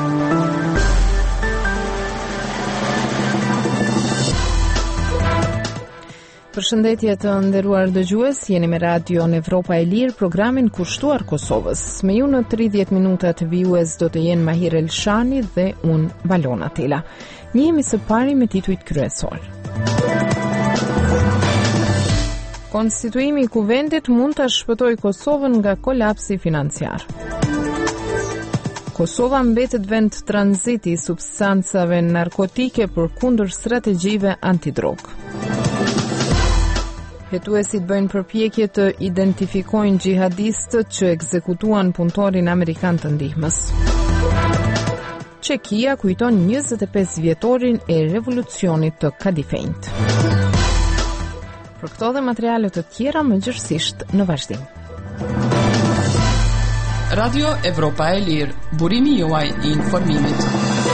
Përshëndetje të nderuar dëgjues, jeni me Radio Evropa e Lirë, programin kushtuar Kosovës. Me ju në 30 minuta të vijues do të jenë Mahir Elshani dhe unë Balona Tela. Njihemi së pari me titujt kryesor. Konstituimi i kuvendit mund ta shpëtojë Kosovën nga kolapsi financiar. Kosova mbetet vend tranziti i substancave narkotike përkundër strategjive antidrogë. Hetuesit bëjnë përpjekje të identifikojnë xhihadistët që ekzekutuan punëtorin amerikan të ndihmës. Çekia kujton 25 vjetorin e revolucionit të Kadifejnit. Për këto dhe materiale të tjera më gjërësisht në vazhdim. Radio Evropa e Lirë, burimi juaj i informimit.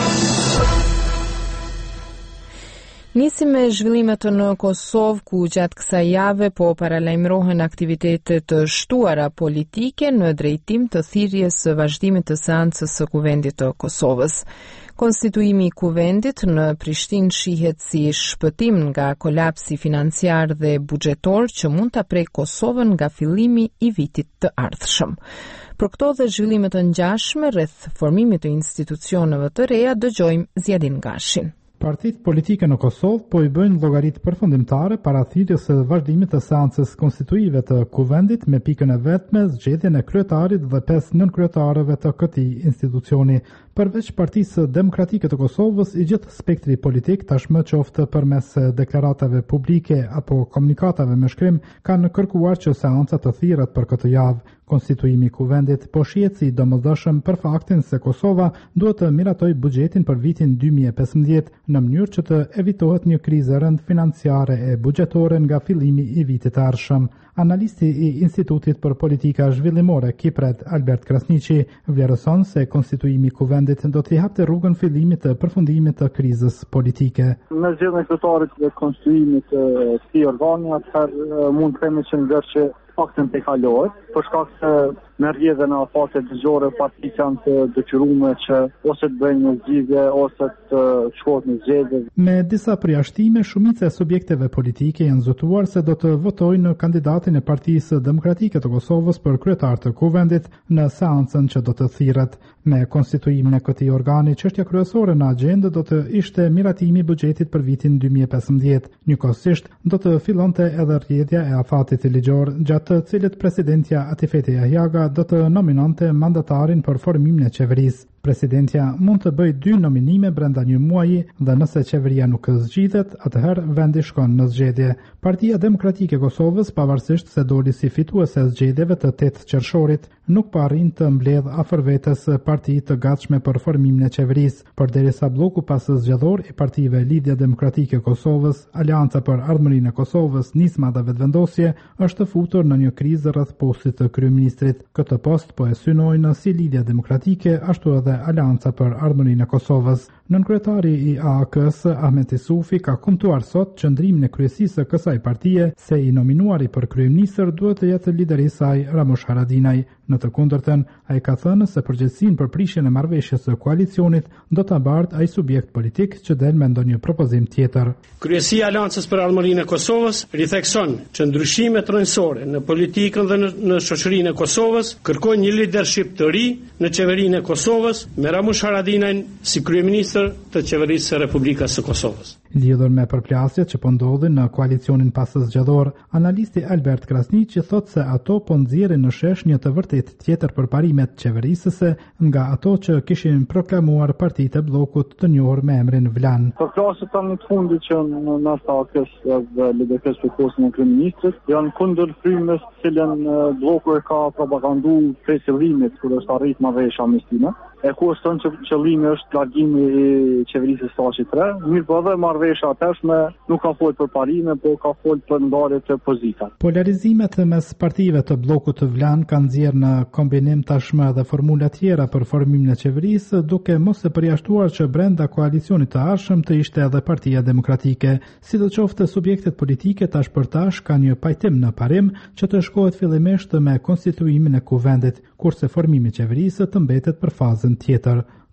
Nisim me zhvillimet në Kosovë, ku gjatë kësaj jave po paralajmërohen aktivitete të shtuara politike në drejtim të thirrjes së vazhdimit të seancës së Kuvendit të Kosovës. Konstituimi i Kuvendit në Prishtinë shihet si shpëtim nga kolapsi financiar dhe buxhetor që mund ta prek Kosovën nga fillimi i vitit të ardhshëm. Për këto dhe zhvillimet të ngjashme rreth formimit të institucioneve të reja dëgjojmë Zjadin Gashin. Partitë politike në Kosovë po i bëjnë llogaritë përfundimtare para thirrjes së vazhdimit të seancës konstituive të Kuvendit me pikën e vetme zgjedhjen e kryetarit dhe 5 nënkryetarëve të këtij institucioni. Përveç Partisë Demokratike të Kosovës, i gjithë spektri politik tashmë qoftë përmes deklaratave publike apo komunikatave me shkrim kanë kërkuar që seanca të thirret për këtë javë. Konstituimi i Kuvendit po shihet si domosdoshëm për faktin se Kosova duhet të miratojë buxhetin për vitin 2015 në mënyrë që të evitohet një krizë rënd financiare e buxhetore nga fillimi i vitit të ardhshëm. Analisti i Institutit për Politika Zhvillimore Kipret, Albert Krasniqi, vlerëson se konstituimi i Kuvendit do t'i hapte rrugën fillimit të përfundimit të krizës politike. Në zgjedhjen e kryetarit dhe konstituimit të këtij organi, atëherë mund të themi që ngërçi faktën të kalohet, për shkak se në rrjedhën e afatet dëgjore partitë janë të detyruar që ose të bëjnë një zgjidhje ose të shkohet në zgjedhje. Me disa përjashtime, shumica e subjekteve politike janë zotuar se do të votojnë në kandidatin e Partisë Demokratike të Kosovës për kryetar të Kuvendit në seancën që do të thirret. Me konstituimin e këtij organi, çështja kryesore në agjendë do të ishte miratimi i buxhetit për vitin 2015. Njëkohësisht do të fillonte edhe rrjedhja e afatit ligjor, gjatë të cilit presidentja Atifete Jahjaga do të nominonte mandatarin për formimin e qeverisë. Presidentja mund të bëjë 2 nominime brenda një muaji dhe nëse qeveria nuk zgjidhet, atëherë vendi shkon në zgjedhje. Partia Demokratike e Kosovës, pavarësisht se doli si fituese e zgjedhjeve të 8 qershorit, nuk po arrin të mbledh afër vetes parti të gatshme për formimin e qeverisë, përderisa bloku paszgjedhor i partive Lidhja Demokratike e Kosovës, Aleanca për Ardhmërinë e Kosovës, Nisma dhe Vetëvendosje është futur në një krizë rreth postit të kryeministrit. Këtë post po e synojnë si Lidhja Demokratike ashtu edhe Aleanca për Ardhmërinë e Kosovës. Nënkryetari i AAK-s, Ahmet Isufi, ka komentuar sot qëndrimin e kryesisë së kësaj partie se i nominuari për kryeministër duhet të jetë lideri i saj Ramush Haradinaj. Në të kundërtën, ai ka thënë se përgjegjësinë për prishjen e marrëveshjes së koalicionit do ta bartë ai subjekt politik që del me ndonjë propozim tjetër. Kryesia e Aleancës për Ardhmërinë e Kosovës rithekson që ndryshimet rrënjësore në politikën dhe në shoqërinë e Kosovës kërkojnë një leadership të ri në qeverinë e Kosovës me Ramush Haradinajn si kryeministër të qeverisë së Republikës së Kosovës. Lidhur me përplasjet që po ndodhin në koalicionin paszgjedhor, analisti Albert Krasniqi thotë se ato po nxjerrin në shesh një të vërtet tjetër përparimet qeverisëse nga ato që kishin proklamuar partitë e bllokut të njohur me emrin Vlan. Përplasjet tani të fundit që në stakës dhe lidhjes për postën e kryeministrit janë kundër frymës të cilën bloku e ka propaganduar prej fillimit kur është arrit marrëveshja me Shqipërinë. E ku është thënë që qëllimi është largimi i qeverisë së Sashit 3, mirë po edhe marrëveshja e tashme nuk ka folë për parime, po ka folë për ndarje të pozitat. Polarizimet mes partive të bllokut të Vlan kanë nxjerrë në kombinim tashmë edhe formula tjera për formimin e qeverisë, duke mos e përjashtuar që brenda koalicionit të ardhshëm të ishte edhe Partia Demokratike. Sidoqoftë, subjektet politike tash për tash kanë një pajtim në parim që të shkohet fillimisht me konstituimin e kuvendit, kurse formimi i qeverisë të mbetet për fazën tjetër.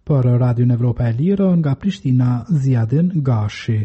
Për Radion Evropa e Lirë nga Prishtina, Ziadin Gashi.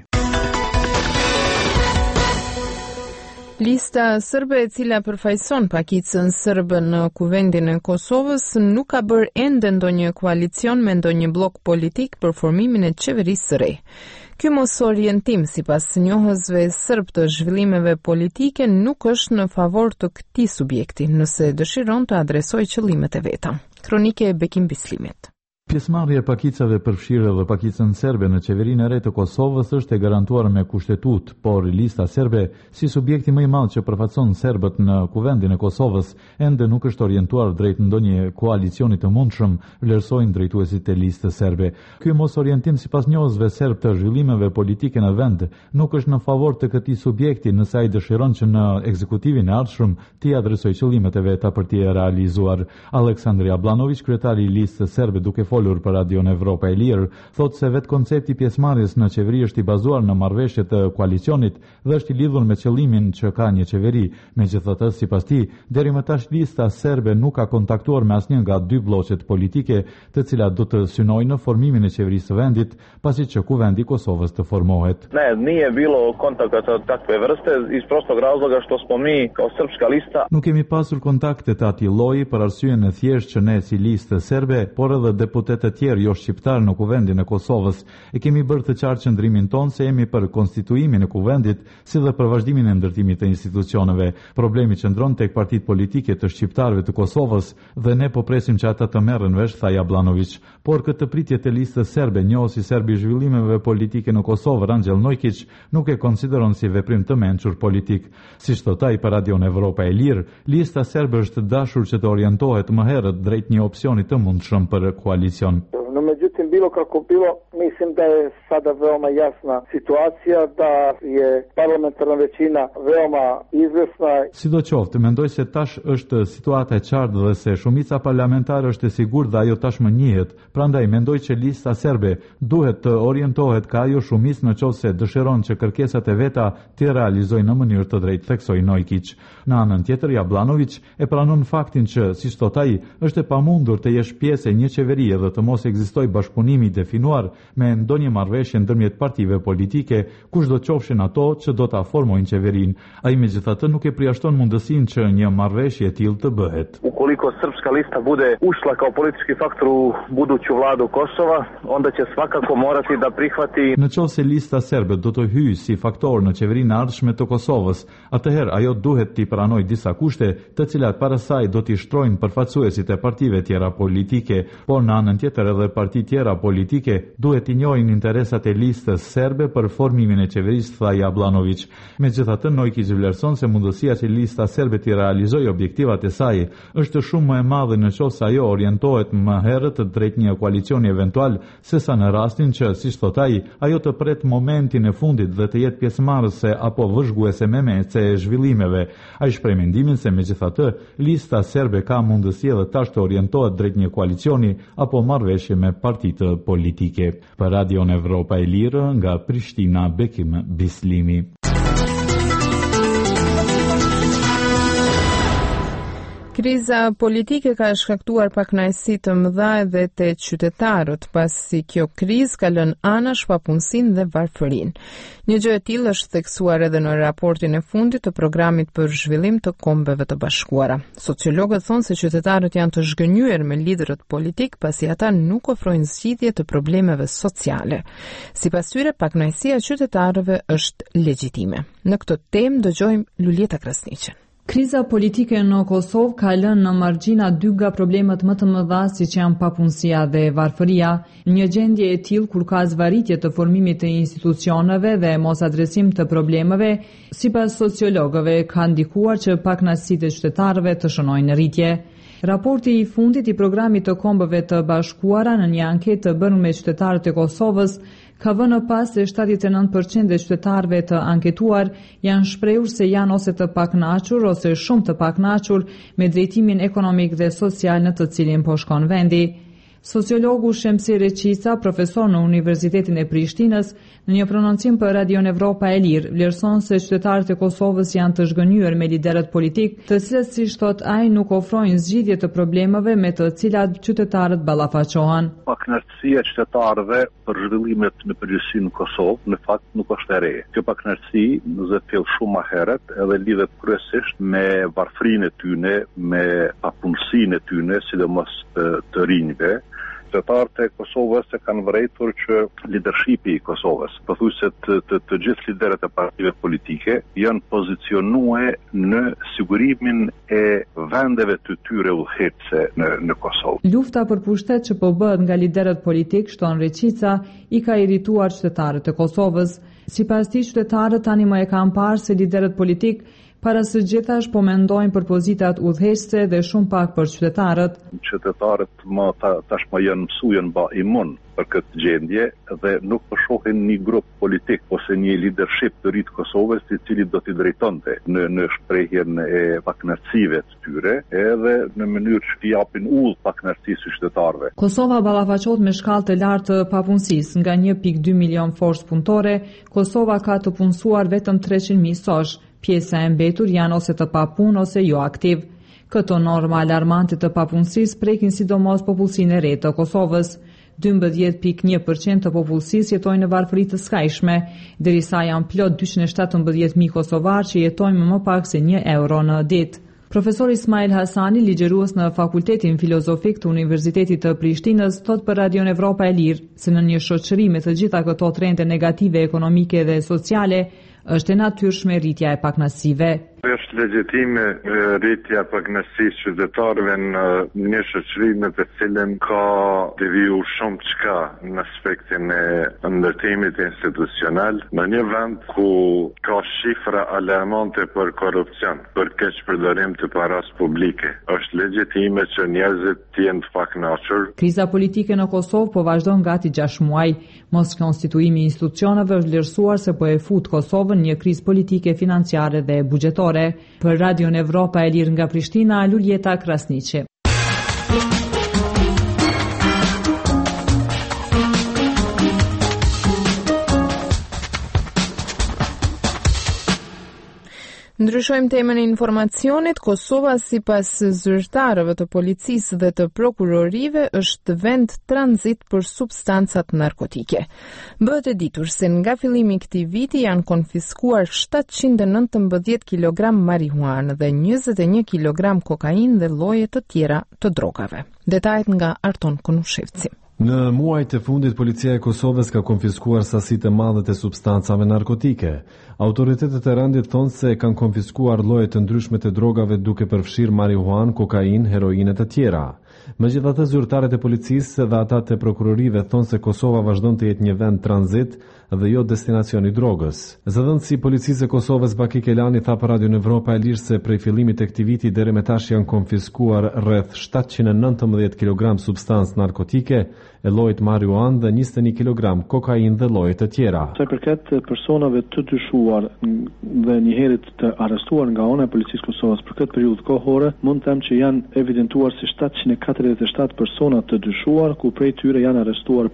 Lista sërbe e cila përfaqëson pakicën sërbe në kuvendin e Kosovës nuk ka bërë ende ndonjë koalicion me ndonjë blok politik për formimin e qeverisë së re. Ky mosorientim, sipas njohësve serb të zhvillimeve politike, nuk është në favor të këtij subjekti, nëse dëshiron të adresojë qëllimet e veta. Kronike e Bekim Bislimit. Pjesëmarrja e pakicave përfshirë edhe pakicën serbe në qeverinë e re të Kosovës është e garantuar me kushtetut, por lista serbe, si subjekti më i madh që përfaqëson serbët në kuvendin e Kosovës, ende nuk është orientuar drejt ndonjë koalicioni të mundshëm, vlerësojnë drejtuesit e listës serbe. Ky mosorientim sipas njohësve serb të zhvillimeve politike në vend nuk është në favor të këtij subjekti nëse ai dëshiron që në ekzekutivin e ardhshëm t'i adresojë qëllimet e veta për t'i realizuar. Aleksandri Ablanović, kryetari i listës serbe, duke folur për Radion Evropa e Lirë, thotë se vetë koncepti pjesëmarrjes në qeveri është i bazuar në marrëveshje të koalicionit dhe është i lidhur me qëllimin që ka një qeveri. Megjithatë, sipas tij, deri më tash lista serbe nuk ka kontaktuar me asnjë nga dy bloqet politike, të cilat do të synojnë në formimin e qeverisë së vendit, pasi që kuvendi i Kosovës të formohet. Ne, nije bilo kontakata takve vrste iz prostog razloga što smo mi kao srpska lista. Nuk kemi pasur kontakte të atij lloji për arsyeën e thjeshtë që ne si listë serbe, por edhe deputet të tjerë jo shqiptar në kuvendin e Kosovës e kemi bërë të qartë qëndrimin tonë se jemi për konstituimin e kuvendit si dhe për vazhdimin e ndërtimit të institucioneve. Problemi qëndron tek partitë politike të shqiptarëve të Kosovës dhe ne po presim që ata të merren vesh, tha Jablanović. Por këtë pritje të listës serbe, njohësi serb i zhvillimeve politike në Kosovë, Ranxhel Nojkić, nuk e konsideron si veprim të mençur politik. Siç thot ai për Radion Evropa e Lirë, lista serbe është dashur që të orientohet më herët drejt një opsioni të mundshëm për koalicion. No međutim, bilo kako bilo, mislim da je sada veoma jasna situacija, da je parlamentarna većina veoma izvesna. Sidoqoftë, mendoj se tash është situata e qartë dhe se shumica parlamentare është e sigurt dhe ajo tashmë njihet. Prandaj mendoj që lista serbe duhet të orientohet ka ajo shumicë nëse dëshiron që kërkesat e veta t'i realizojnë në mënyrë të drejtë, theksoi Nojkić. Në anën tjetër, Jablanović e pranon faktin që, siç thot ai, është e pamundur të jesh pjesë e një qeverie dhe të mos ekzistoj bashkëpunimi definuar me ndonjë marrëveshje ndërmjet partive politike, kushdo qofshin ato që do ta formojnë qeverinë. Ai megjithatë nuk e përjashton mundësinë që një marrëveshje e tillë të bëhet. Ukoliko srpska lista bude ušla kao politički faktor u buduću vladu Kosova, onda će svakako morati da prihvati. Në qoftë se lista serbe do të hyjë si faktor në qeverinë e ardhshme të Kosovës, atëherë ajo duhet t'i pranojë disa kushte, të cilat para saj do t'i shtrojnë përfaqësuesit e partive tjera politike, por në anën tjetër edhe parti tjera politike duhet t'i njohin interesat e listës serbe për formimin e qeverisë, tha Jablanović. Megjithatë, Nojkić vlerëson se mundësia që lista serbe t'i realizojë objektivat e saj është shumë më e madhe nëse ajo orientohet më herët drejt një koalicioni eventual sesa në rastin që, siç thot ai, ajo të pret momentin e fundit dhe të jetë pjesëmarrëse apo vëzhguese me mece e zhvillimeve. Ai shpreh mendimin se megjithatë lista serbe ka mundësi edhe tash të orientohet drejt një koalicioni apo marrëveshje me partitë politike. Për Radion Evropa e Lirë nga Prishtina, Bekim Bislimi. Kriza politike ka shkaktuar pakënaqësi të mëdha edhe te qytetarët, pasi kjo krizë ka lënë anash papunësinë dhe varfërinë. Një gjë e tillë është theksuar edhe në raportin e fundit të programit për zhvillim të Kombeve të Bashkuara. Sociologët thonë se qytetarët janë të zhgënjur me liderët politik pasi ata nuk ofrojnë zgjidhje të problemeve sociale. Sipas tyre, pakënaqësia e qytetarëve është legjitime. Në këtë temë dëgjojmë Luljeta Krasniqen. Kriza politike në Kosovë ka lënë në margjina dy nga problemet më të mëdha siç janë papunësia dhe varfëria, një gjendje e tillë kur ka zvarritje të formimit të institucioneve dhe mos adresim të problemeve, sipas sociologëve ka ndikuar që pakënaqësitë e qytetarëve të shënojnë në rritje. Raporti i fundit i programit të Kombeve të Bashkuara në një anketë të bërë me qytetarët e Kosovës ka vënë pas se 79% e qytetarëve të anketuar janë shprehur se janë ose të pakënaqur ose shumë të pakënaqur me drejtimin ekonomik dhe social në të cilin po shkon vendi. Sociologu Shemsi Reqica, profesor në Universitetin e Prishtinës, në një prononcim për Radion Evropa e Lirë, vlerëson se qytetarët e Kosovës janë të zhgënjur me liderët politik, të cilët si thot ai nuk ofrojnë zgjidhje të problemeve me të cilat qytetarët ballafaqohen. Pakënaqësia e qytetarëve për zhvillimet në përgjithësi në Kosovë në fakt nuk është e re. Kjo pakënaqësi fill shumë më herët edhe lidhet kryesisht me varfrinë e tyre, me papunësinë e tyre, sidomos të rinjve. Qytetarët e Kosovës e kanë vërejtur që leadershipi i Kosovës, pothuajse të gjithë liderët e partive politike janë pozicionuar në sigurimin e vendeve të tyre udhëheqëse në Kosovë. Lufta për pushtet që po bëhet nga liderët politik, shton Reqica, i ka irrituar qytetarët e Kosovës. Sipas tij, qytetarët tani më e kanë parë se liderët politik para së gjithash po mendojnë për pozitat udhëheqëse dhe shumë pak për qytetarët. Qytetarët tashmë janë mësuar ba imun për këtë gjendje dhe nuk po shohin një grup politik ose një leadership të ri të Kosovës i cili do t'i drejtonte në shprehjen e pakënaqësive të tyre edhe në mënyrë që t'i japin udhë pakënaqësisë qytetarëve. Kosova ballafaqohet me shkallë të lartë të papunësisë. Nga 1.2 milion forcë punëtore, Kosova ka të punësuar vetëm 300.000 sosh. Pjesa e mbetur janë ose të papunë ose jo aktiv. Këto norma alarmante të papunësisë prekin sidomos popullsinë e re të Kosovës. 12.1% të popullsisë jetojnë në varfëri të skajshme, derisa janë plot 217.000 kosovarë që jetojnë me më pak se €1 në ditë. Profesor Ismail Hasani, ligjërues në Fakultetin Filozofik të Universitetit të Prishtinës, thot për Radion Evropa e Lirë se në një shoqëri me të gjitha këto trende negative ekonomike dhe sociale, është e natyrshme rritja e pakënaqësive. Është legjitime rritja e pakënaqësisë qytetarëve në një shoqëri në të cilën ka deviju shumë çka në aspektin e ndërtimit institucional, në një vend ku ka shifra alarmante për korrupsion, për keqpërdorim të paras publike. Është legjitime që njerëzit të jenë të pakënaqur. Kriza politike në Kosovë po vazhdon gati 6 muaj. Mos konstituimi i institucioneve është vlerësuar se po e fut Kosovën një krizë politike, financiare dhe buxhetore. Për Radion Evropa e Lirë nga Prishtina, Luljeta Krasniqi. Ndryshojmë temën e informacionit. Kosova, sipas zyrtarëve të policisë dhe të prokurorive, është vend tranzit për substancat narkotike. Bëhet e ditur se nga fillimi i këtij viti janë konfiskuar 719 kg marihuanë dhe 21 kg kokainë dhe lloje të tjera të drogave. Detajet nga Arton Konushevci. Në muajt e fundit, policia e Kosovës ka konfiskuar sasi të madhe të substancave narkotike. Autoritetet e rendit thonë se kanë konfiskuar lloje të ndryshme të drogave duke përfshirë marihuanë, kokainë, heroinë e të tjera. Megjithatë, zyrtarët e policisë dhe ata të prokurorive thonë se Kosova vazhdon të jetë një vend tranzit dhe jo destinacioni drogës. Zëdhënësi i policisë e Kosovës Baki Kelani tha për Radion Evropa e Lirë se prej fillimit të këtij viti deri më tash janë konfiskuar rreth 719 kg substancë narkotike e llojit marijuanë dhe 21 kg kokainë dhe lloje të tjera. Sa i përket personave të dyshuar dhe një herët të arrestuar nga ana e policisë Kosovës për këtë periudhë kohore, mund të them që janë evidentuar si 747 persona të dyshuar, ku prej tyre janë arrestuar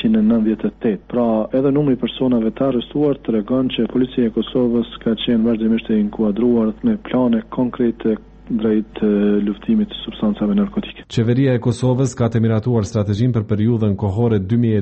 598. Pra, edhe numri i personave të arrestuar tregon që policia e Kosovës ka qenë vazhdimisht e inkuadruar me plane konkrete drejt luftimit të substancave narkotike. Qeveria e Kosovës ka të miratuar strategjinë për periudhën kohore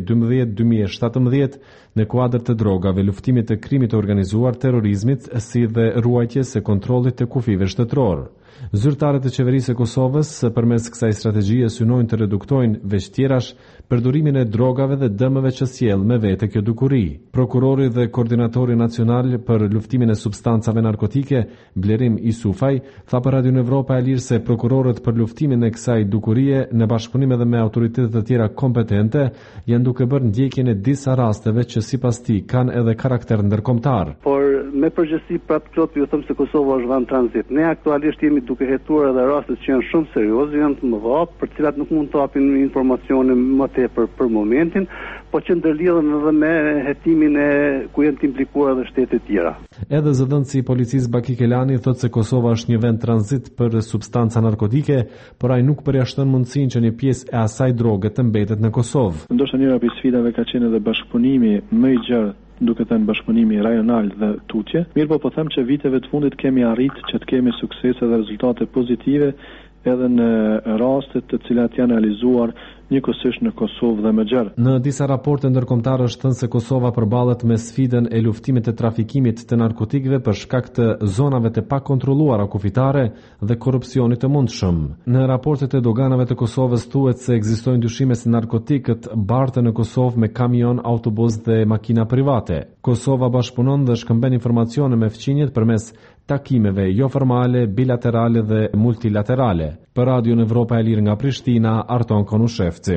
2012-2017 në kuadër të drogave, luftimit të krimit të organizuar, terrorizmit, si dhe ruajtjes së kontrollit të kufive shtetëror. Zyrtarët e qeverisë e Kosovës përmes kësaj strategjie synojnë të reduktojnë veç tjerash përdorimin e drogave dhe dëmeve që sjell me vete kjo dukuri. Prokurori dhe koordinatori nacional për luftimin e substancave narkotike, Blerim Isufaj, tha për Radion Evropa e Lirë se prokurorët për luftimin e kësaj dukurie në bashkëpunim edhe me autoritetet të tjera kompetente janë duke bërë ndjekjen e disa rasteve që sipas tij kanë edhe karakter ndërkombëtar. Por me përgjithësi prapë plot ju them se Kosova është vend tranzit. Ne aktualisht jemi kujt duke hetuar edhe rastet që janë shumë serioze, janë të mëdha, për të cilat nuk mund të japin informacione më tepër për momentin, po që ndërlidhen edhe me hetimin ku janë të implikuar edhe shtete tjera. Edhe zëdhënësi i policisë Baki Kelani thotë se Kosova është një vend tranzit për substanca narkotike, por ai nuk përjashton mundësinë që një pjesë e asaj droge të mbetet në Kosovë. Ndoshta njëra prej sfidave ka qenë edhe bashkëpunimi më i gjerë, duke thënë bashkëpunimi rajonal dhe tutje. Mirë po them që viteve të fundit kemi arritë që të kemi suksese dhe rezultate pozitive edhe në rastet të cilat janë realizuar njëkohësisht në Kosovë dhe më gjerë. Në disa raporte ndërkombëtare është thënë se Kosova përballet me sfidën e luftimit të trafikimit të narkotikëve për shkak të zonave të pakontrolluara kufitare dhe korrupsionit të mundshëm. Në raportet e doganave të Kosovës thuhet se ekzistojnë dyshime se narkotikët barten në Kosovë me kamion, autobus dhe makina private. Kosova bashkëpunon dhe shkëmben informacione me fqinjet përmes takimeve jo formale, bilaterale dhe multilaterale. Për Radio Evropa e Lirë nga Prishtina, Arton Konushevci.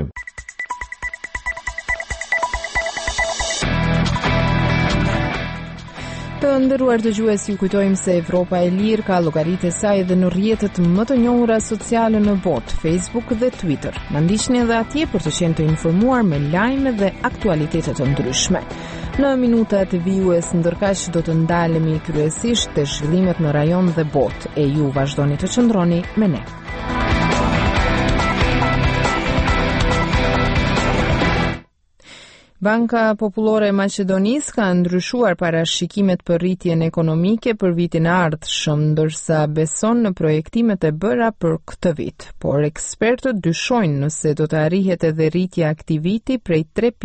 Të nderuar dëgjues, ju kujtojmë se Evropa e Lirë ka llogaritë e saj edhe në rrjetet më të njohura sociale në botë, Facebook dhe Twitter. Na ndiqni edhe atje për të qenë të informuar me lajme dhe aktualitete të ndryshme. Në minutat e vijues ndërkaq do të ndalemi kryesisht te zhvillimet në rajon dhe botë, e ju vazhdoni të qëndroni me ne. Banka Popullore e Maqedonisë ka ndryshuar parashikimet për rritjen ekonomike për vitin e ardhshëm, ndërsa beson në projektimet e bëra për këtë vit. Por ekspertët dyshojnë nëse do të arrihet edhe rritja e aktiviti prej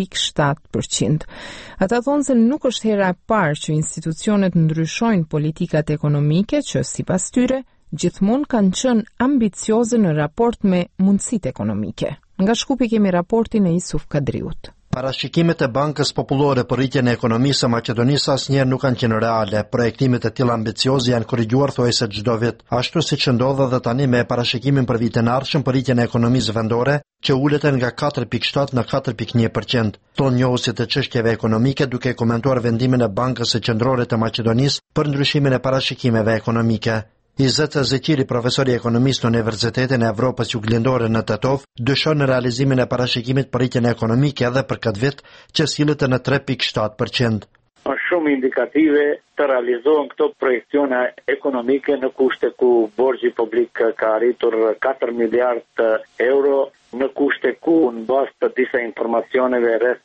3.7%. Ata thonë se nuk është hera e parë që institucionet ndryshojnë politikat ekonomike që sipas tyre gjithmonë kanë qenë ambicioze në raport me mundësitë ekonomike. Nga Shkupi kemi raportin e Isuf Kadriut. Parashikimet e Bankës Popullore për rritjen e ekonomisë së Maqedonisë asnjëherë nuk kanë qenë reale. Projektimet e tilla ambicioze janë korrigjuar thuajse çdo vit, ashtu siç ndodh edhe tani me parashikimin për vitin e ardhshëm për rritjen e ekonomisë vendore, që ulet nga 4.7 në 4.1%. Thonë njohësit të çështjeve ekonomike duke komentuar vendimin e Bankës së Qendrore të Maqedonisë për ndryshimin e parashikimeve ekonomike. Izzet Zeqiri, profesor i ekonomisë në Universitetin e Evropës Juglindore në Tetov, dyshon në realizimin e parashikimit për rritjen ekonomike edhe për këtë vit, që sillet në 3.7%. Është shumë indikative të realizohen këto projekcione ekonomike në kushte ku borxhi publik ka arritur 4 miliard euro, në kushte ku në bazë të disa informacioneve rreth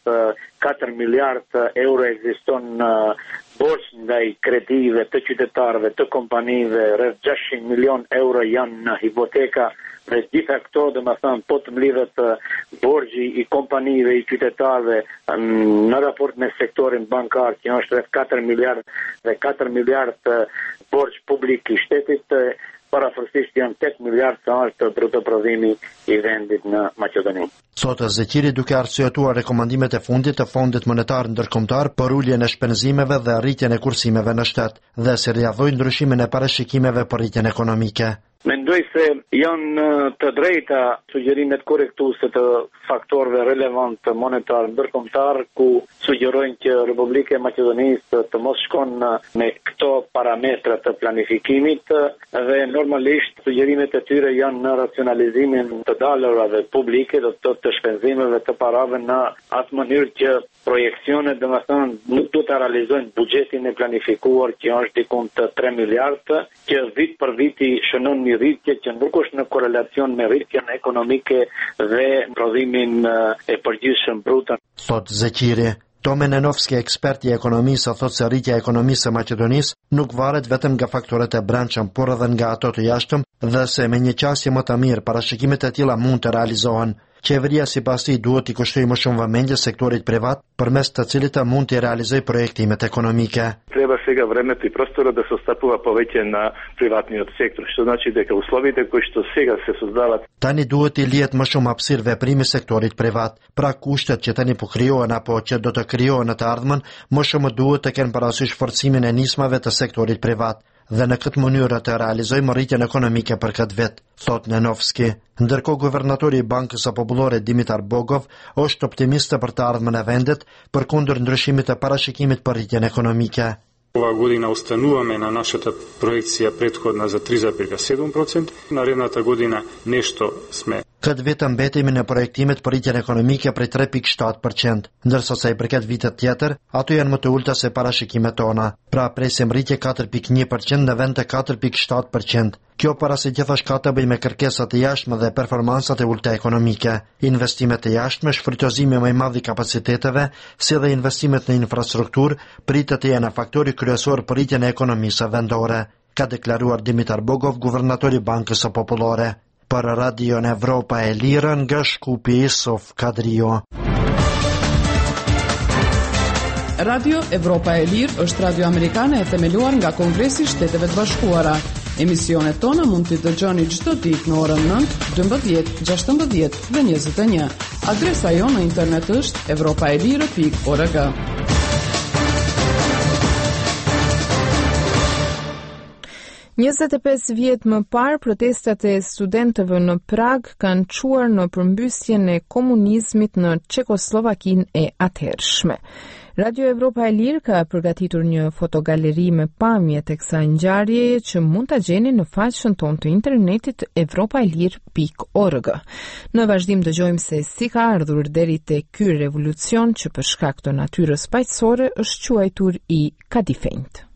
4 miliard euro ekziston borxh ndaj kredive të qytetarëve, të kompanive, rreth 600 milion euro janë në hipoteka. Dhe gjitha këto, domethënë, po të mlidhet borxhi i kompanive, i qytetarëve në raport me sektorin bankar, që është rreth 4 miliard dhe 4 miliard borxh publik i shtetit, parafërsisht janë 8 miliard sa është brutoprodhimi i vendit në Maqedoni. Thotë Zeqiri duke arsyetuar rekomandimet e fundit të Fondit Monetar Ndërkombëtar për uljen e shpenzimeve dhe rritjen e kursimeve në shtet, dhe si rrjedhoi ndryshimin e parashikimeve për rritjen ekonomike. Mendoj se janë të drejta sugjerimet korrektuese të faktorëve relevant monetar ndërkombëtar, ku sugjerojnë që Republika e Maqedonisë të mos shkon me këto parametra të planifikimit, dhe normalisht sugjerimet e tyre janë në racionalizimin të dalërave publike, do të shpenzimeve të parave në atë mënyrë që projekcionet, domethënë, nuk do të realizojnë buxhetin e planifikuar që është diku të 3 miliardë, që vit për viti shënon një rritje që nuk është në korelacion me rritjen ekonomike dhe prodhimin e përgjithshëm brut. Thot Zeqiri. Tome Nenovski, ekspert i ekonomisë, thotë se rritja e ekonomisë së Maqedonisë nuk varet vetëm nga faktorët e brendshëm, por edhe nga ato të jashtëm, dhe se me një qasje më të mirë parashikimet e tilla mund të realizohen. Qeveria sipas tij duhet i kushtoj më shumë vëmendje sektorit privat, përmes të cilit mund të realizojë projektimet ekonomike. Treba сега времето и простора да се стапува повеќе на приватниот сектор, што значи дека условите кои што сега се создават. Tani duhet i lihet më shumë hapësirë veprimi sektorit privat. Pra kushtet që tani po krijohen apo që do të krijohen në të ardhmen, më shumë duhet të kenë parasysh forcimin e nismave të sektorit privat, dhe në këtë mënyrë të realizojmë rritjen ekonomike për këtë vit, thot Nenovski. Ndërkohë guvernatori i Bankës së Popullore Dimitar Bogov është optimist për të ardhmen e vendit përkundër ndryshimit të parashikimit për rritjen ekonomike. Ова година остануваме на нашата проекција претходна за 3,7%, наредната година нешто сме. Këtë vit mbetemi në projektimet për rritjen ekonomike prej 3,7%, ndërsa sa i përket vitet tjetër, ato janë më të ulta se parashikimet tona. Pra presim rritje 4,1% në vend të 4,7%. Kjo para se gjithashtu ka të bëjë me kërkesat e jashtme dhe performansat e ulta ekonomike. Investimet e jashtme, shfrytëzimi më i madh i kapaciteteve, si dhe investimet në infrastrukturë, pritet të jenë faktori kryesor për rritjen e ekonomisë vendore, ka deklaruar Dimitar Bogov, guvernatori i Bankës së Popullore. Për Radion Evropa e Lirë nga Shkupi Sof Kadrio. Radio Evropa e Lirë është radio amerikane e themeluar nga Kongresi i Shteteve të Bashkuara. Emisionet tona mund t'i dëgjoni çdo ditë në orën 9, 12, 16 dhe 21. Adresa jonë në internet është europaelire.org. 25 vjet më parë, protestat e studentëve në Prag kanë çuar në përmbysjen e komunizmit në Çekoslovakinë e atëhershme. Radio Evropa e Lirë ka përgatitur një fotogaleri me pamje të kësaj ngjarjeje që mund ta gjeni në faqen tonë të internetit europaelir.org. Në vazhdim dëgjojmë se si ka ardhur deri te ky revolucion që për shkak të natyrës paqësore është quajtur i kadifenjt.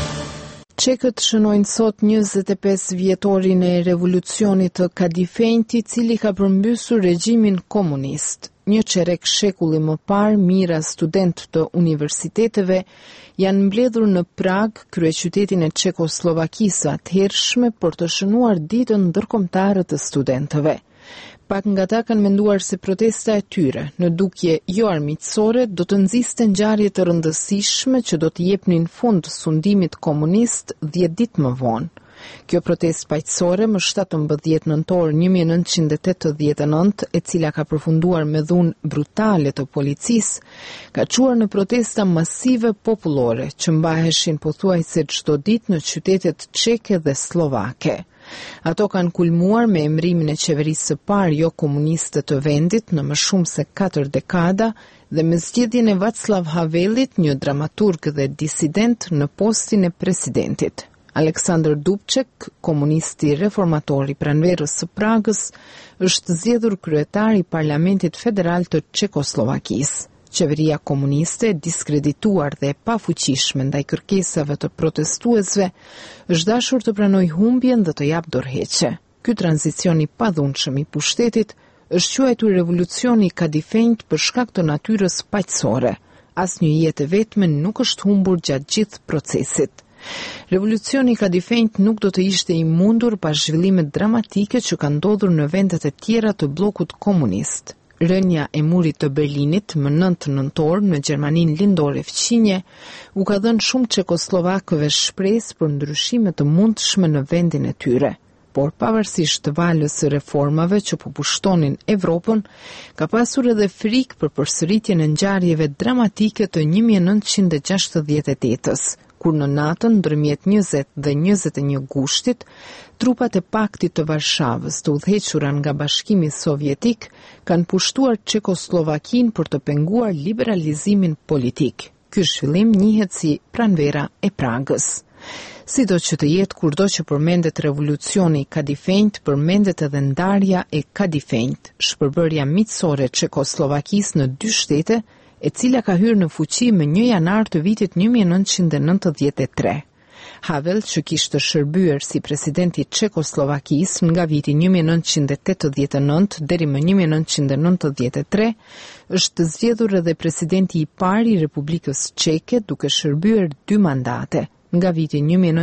Çekët shënojnë sot 25 vjetorin e revolucionit të kadifenjtit, i cili ka përmbysur regjimin komunist. Një çerek shekulli më parë, mira studentë të universiteteve janë mbledhur në Prag, kryeqytetin e Çekoslovakisë atëhershme, për të shënuar ditën ndërkombëtare të studentëve. Pak nga ta kanë menduar se protesta e tyre, në dukje jo armiqësore, do të nxiste ngjarje të rëndësishme që do të jepnin fund sundimit komunist 10 ditë më vonë. Kjo protestë paqësore më 17 nëntor 1989, e cila ka përfunduar me dhunë brutale të policisë, ka çuar në protesta masive popullore që mbaheshin pothuajse çdo ditë në qytetet çeke dhe slovake. Ato kanë kulmuar me emrimin e qeverisë së parë jo komuniste të vendit në më shumë se 4 dekada dhe me zgjedhjen e Václav Havelit, një dramaturg dhe disident, në postin e presidentit. Aleksandr Dubček, komunisti reformator i pranverës së Pragës, është zgjedhur kryetar i Parlamentit Federal të Çekoslovakisë. Qeveria komuniste, diskredituar dhe pafuqishme ndaj kërkesave të protestuesve, është dashur të pranojë humbjen dhe të japë dorëheqje. Ky tranzicion i padhunshëm i pushtetit është quajtur revolucioni i kadifenjt për shkak të natyrës paqësore. Asnjë jetë e vetme nuk është humbur gjatë gjithë procesit. Revolucioni i kadifenjt nuk do të ishte i mundur pa zhvillimet dramatike që kanë ndodhur në vendet e tjera të bllokut komunist. Rënja e murit të Berlinit më 9 nëntor në Gjermaninë lindore fqinje u ka dhënë shumë çekoslovakëve shpresë për ndryshime të mundshme në vendin e tyre. Por pavarësisht të valës së reformave që po pushtonin Evropën, ka pasur edhe frikë për përsëritjen e ngjarjeve dramatike të 1968-s, kur në natën ndërmjet 20 dhe 21 gushtit, trupat e Paktit të Varshavës, të udhëhequra nga Bashkimi Sovjetik, kanë pushtuar Çekoslovakinë për të penguar liberalizimin politik. Ky zhvillim njihet si pranvera e Pragës. Sido që të jetë, kurdo që përmendet revolucioni i kadifenjt, përmendet edhe ndarja e kadifenjt, shpërbërja miqësore Çekoslovakisë në 2 shtete, e cila ka hyrë në fuqi me 1 janar të vitit 1993. Havel, që kishte shërbyer si presidenti i Çekoslovakisë nga viti 1989 deri më 1993, është zgjedhur edhe presidenti i parë i Republikës Çeke, duke shërbyer 2 mandate, nga viti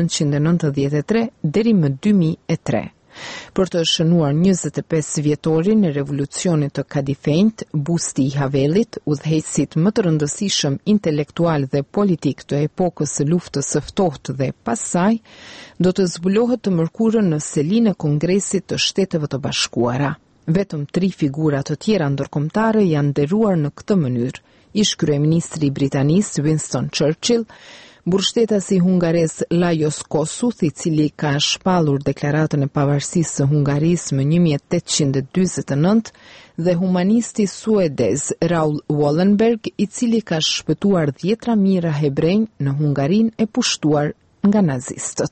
1993 deri më 2003. Për të shënuar 25 vjetorin e revolucionit të kadifenjt, busti i Havelit, udhëheqësit më të rëndësishëm intelektual dhe politik të epokës së luftës së ftohtë dhe pas saj, do të zbulohet të mërkurën në selinë e Kongresit të Shteteve të Bashkuara. Vetëm 3 figura të tjera ndërkombëtare janë nderuar në këtë mënyrë: ish kryeministri i Britanisë Winston Churchill, Burshtetasi hungares Lajos Kossuth, I cili ka shpallur deklaratën e pavarësisë së Hungarisë më 1849, dhe humanisti suedez Raoul Wallenberg, I cili ka shpëtuar 10 mijëra hebrej në Hungarinë e pushtuar nga nazistët.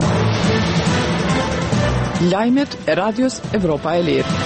Lajmet e Radios Evropa e Lirë.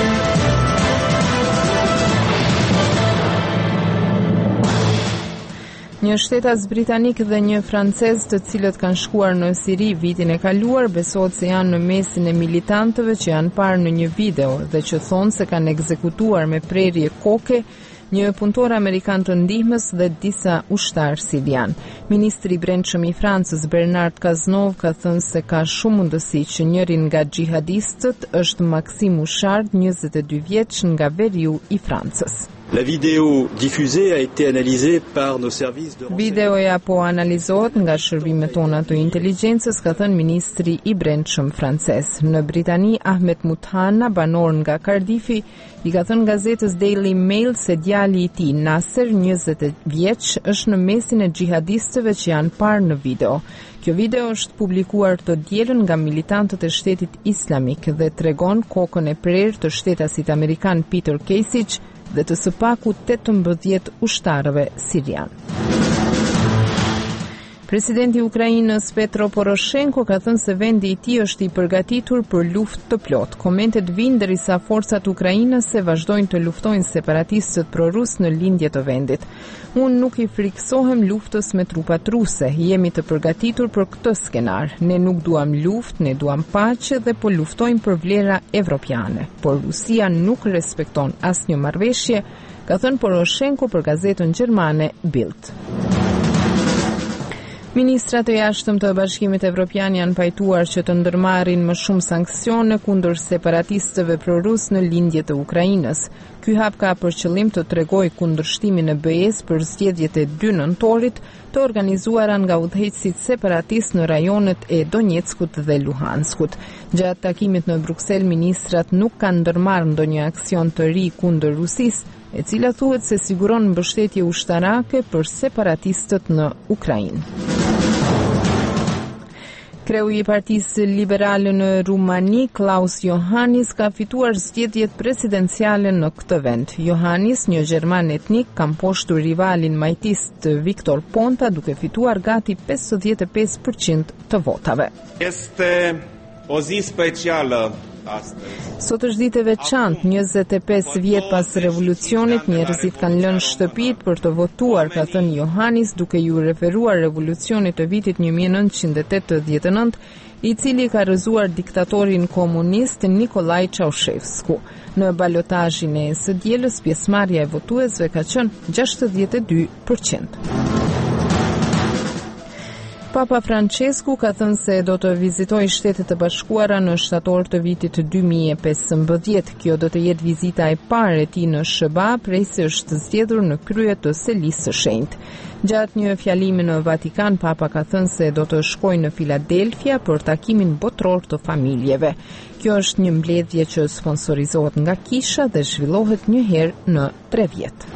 Një shtetas britanik dhe një francez të cilët kanë shkuar në Siri vitin e kaluar besohet se janë në mesin e militantëve që janë parë në një video dhe që thonë se kanë ekzekutuar me prerje koke një punëtor amerikan të ndihmës dhe disa ushtarë sirian. Ministri I Brendshëm I Francës Bernard Cazeneuve ka thënë se ka shumë mundësi që njërin nga xhihadistët është Maxim Mushard, 22 vjeç, nga veriu I Francës. La vidéo diffusée a été analysée par nos services de Videoja po analizohet nga shërbimet tona të inteligjencës, ka thënë ministri I Brendshëm francez. Në Britani, Ahmed Muthana, banor nga Cardiffi, I ka thënë gazetës Daily Mail se djali I tij, Nasser, 20 vjeç, është në mesin e xhihadistëve që janë parë në video. Kjo video është publikuar të dielën nga militantët e Shtetit Islamik dhe tregon kokën e prerë të shtetasit amerikan Peter Kasich dhe të së paku 18 ushtarëve sirian. Presidenti I Ukrainës Petro Poroshenko ka thënë se vendi I tij është I përgatitur për luftë të plotë. Komentet vijnë derisa forcat ukrainase vazhdojnë të luftojnë separatistët prorus në lindje të vendit. Unë nuk I friksohem luftës me trupat ruse, jemi të përgatitur për këtë skenar. Ne nuk duam luftë, ne duam paqe dhe po luftojmë për vlera evropiane. Por Rusia nuk respekton asnjë marrëveshje, ka thënë Poroshenko për gazetën gjermane Bild. Ministrat e jashtëm të Bashkimit Evropian janë pajtuar që të ndërmarrin më shumë sanksione kundër separatistëve prorus në lindje të Ukrainës. Ky hap ka për qëllim të tregojë kundërshtimin e BE-s për zgjedhjet e 2 nëntorit të organizuara nga udhëheqësit separatist në rajonet e Donjeckut dhe Luhanskut. Gjatë takimit në Bruksel, ministrat nuk kanë ndërmarrë ndonjë aksion të ri kundër Rusisë, e cila thuhet se siguron mbështetje ushtarake për separatistët në Ukrainë. Kreu I Partisë Liberale në Rumani, Klaus Iohannis, ka fituar zgjedhjet presidenciale në këtë vend. Iohannis, një gjerman etnik, ka mposhtur rivalin majtist Viktor Ponta duke fituar gati 55% të votave. Este o zi specială astăzi. Sot është ditë e veçantë, 25 vjet pas revolucionit, njerëzit kanë lënë shtëpitë për të votuar, ka thënë Iohannis, duke ju referuar revolucionit të vitit 1989, I cili ka rrëzuar diktatorin komunist Nikolaj Ceaușescu. Në balotazhin e së dielës, pjesëmarrja e votuesve ka qenë 62%. Papa Francesku ka thënë se do të vizitojë Shtetet e Bashkuara në shtator të vitit 2015. Kjo do të jetë vizita e parë e tij në SBA prej se është zgjedhur në krye të Selisë së Shenjtë. Gjatë një fjalimi në Vatikan, Papa ka thënë se do të shkojë në Filadelfia për takimin botror të familjeve. Kjo është një mbledhje që sponsorizohet nga Kisha dhe zhvillohet një herë në 3 vjet.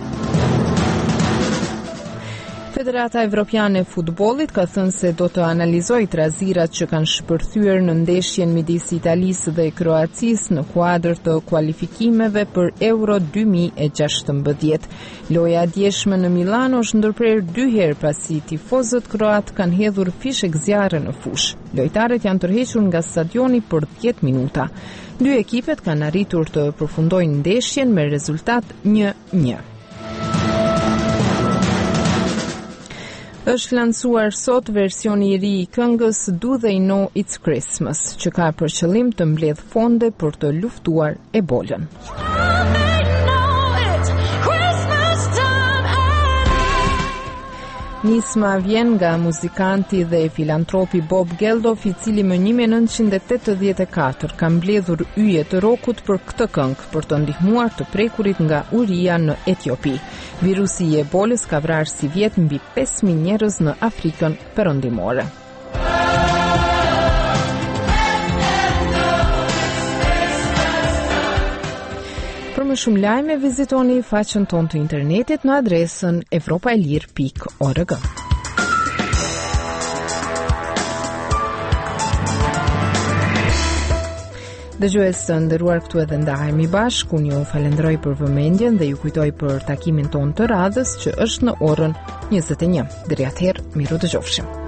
Federata Evropiane e Futbollit ka thënë se do të analizojë trazirat që kanë shpërthyer në ndeshjen midis Italisë dhe Kroacisë në kuadër të kualifikimeve për Euro 2016. Loja e djeshme në Milano është ndërprerë 2 herë pasi tifozët kroat kanë hedhur fishek zjarre në fushë. Lojtarët janë tërhequr nga stadioni për 10 minuta. 2 ekipet kanë arritur të përfundojnë ndeshjen me rezultat 1-1. Është lancuar sot versioni I ri I këngës Do They Know It's Christmas, që ka për qëllim të mbledh fonde për të luftuar ebolën. Nisma vjen nga muzikanti dhe filantropi Bob Geldof, I cili më 1984 ka mbledhur yje të rokut për këtë këngë për të ndihmuar të prekurit nga uria në Etiopi. Virusi I ebolës ka vrarë si vjet mbi 5.000 njerëz në Afrikën perëndimore. Për më shumë lajme, vizitoni faqen tonë të internetit në adresën evropaelir.org. Dëgjues të nderuar, këtu edhe ndahemi bashkë. Unë ju falenderoj për vëmendjen dhe ju kujtoj për takimin tonë të radhës që është në orën 21. Deri atëherë, miru dëgjofshim.